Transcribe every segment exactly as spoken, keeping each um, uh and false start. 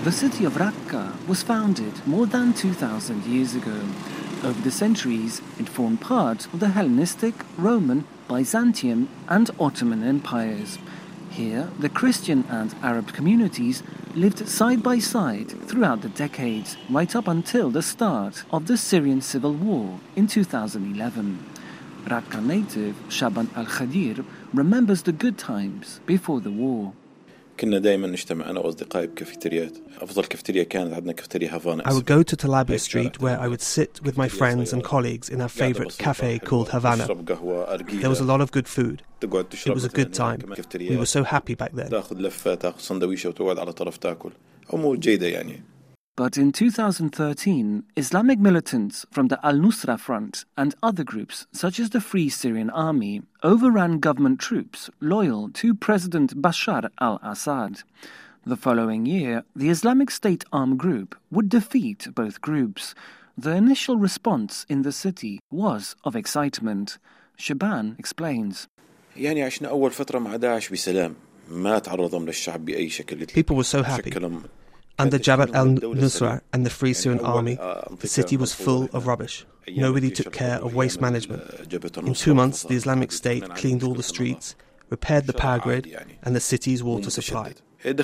The city of Raqqa was founded more than two thousand years ago. Over the centuries, it formed part of the Hellenistic, Roman, Byzantium, and Ottoman empires. Here, the Christian and Arab communities lived side by side throughout the decades, right up until the start of the Syrian civil war in two thousand eleven. Raqqa native Shaban Al-Khadir remembers the good times before the war. كنا دائما نجتمع أنا وأصدقائي بكافيتريات. أفضل كافيتريا كانت عندنا كافيتريا هافانا. I would go to Talabia Street where I would sit with my friends and colleagues in our favorite cafe called Havana. There was a lot of good food. It was a good time. We were so happy back then. تأخذ لفة تأخذ سندويشة وتقعد على طرف تأكل. أمور جيدة يعني. But in two thousand thirteen, Islamic militants from the Al-Nusra Front and other groups, such as the Free Syrian Army, overran government troops loyal to President Bashar al-Assad. The following year, the Islamic State armed group would defeat both groups. The initial response in the city was of excitement. Shaban explains. يعني عشنا أول فترة مع داعش بسلام. ما تعرضهم للشعب بأي شكل. People were so happy. Under Jabhat al-Nusra and the Free Syrian Army, the city was full of rubbish. Nobody took care of waste management. In two months, the Islamic State cleaned all the streets, repaired the power grid and the city's water supply.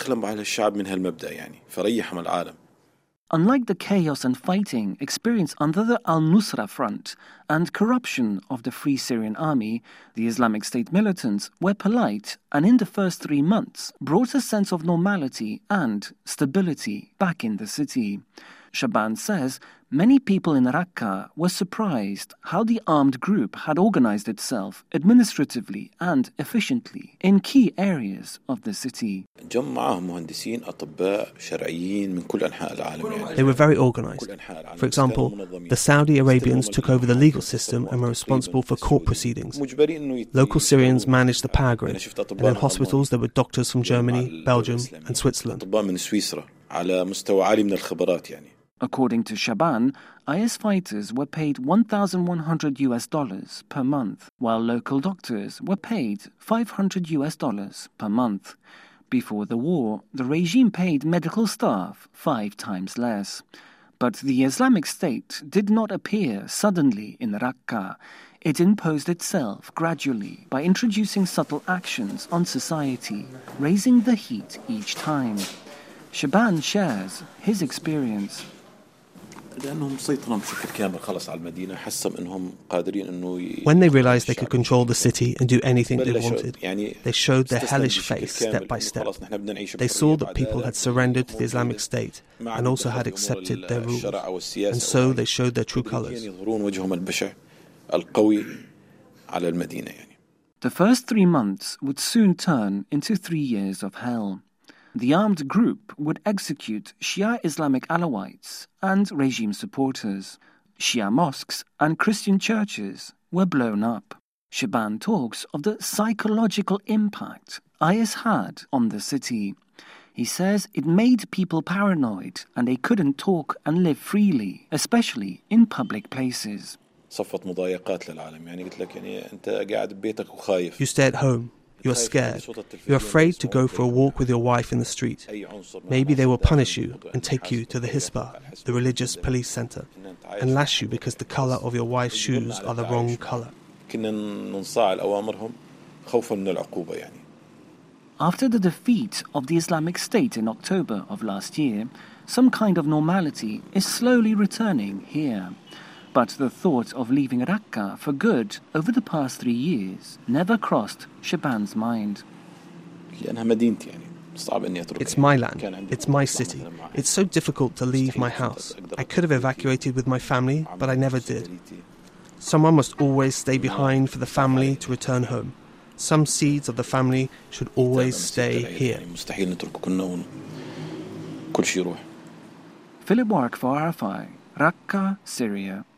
Unlike the chaos and fighting experienced under the Al-Nusra Front and corruption of the Free Syrian Army, the Islamic State militants were polite and in the first three months brought a sense of normality and stability back in the city. Shaban says many people in Raqqa were surprised how the armed group had organized itself administratively and efficiently in key areas of the city. They were very organized. For example, the Saudi Arabians took over the legal system and were responsible for court proceedings. Local Syrians managed the power grid, and in hospitals there were doctors from Germany, Belgium and Switzerland. According to Shaban, I S fighters were paid one thousand one hundred US dollars per month, while local doctors were paid five hundred US dollars per month. Before the war, the regime paid medical staff five times less. But the Islamic State did not appear suddenly in Raqqa. It imposed itself gradually by introducing subtle actions on society, raising the heat each time. Shaban shares his experience. When they realized they could control the city and do anything they wanted, they showed their hellish face step by step. They saw that people had surrendered to the Islamic State and also had accepted their rules, and so they showed their true colors. The first three months would soon turn into three years of hell. The armed group would execute Shia Islamic Alawites and regime supporters. Shia mosques and Christian churches were blown up. Shaban talks of the psychological impact I S had on the city. He says it made people paranoid and they couldn't talk and live freely, especially in public places. You stay at home. You are scared. You are afraid to go for a walk with your wife in the street. Maybe they will punish you and take you to the Hisbah, the religious police center, and lash you because the color of your wife's shoes are the wrong color. After the defeat of the Islamic State in October of last year, some kind of normality is slowly returning here. But the thought of leaving Raqqa for good over the past three years never crossed Shaban's mind. It's my land. It's my city. It's so difficult to leave my house. I could have evacuated with my family, but I never did. Someone must always stay behind for the family to return home. Some seeds of the family should always stay here. Philip Wark for R F I, Raqqa, Syria.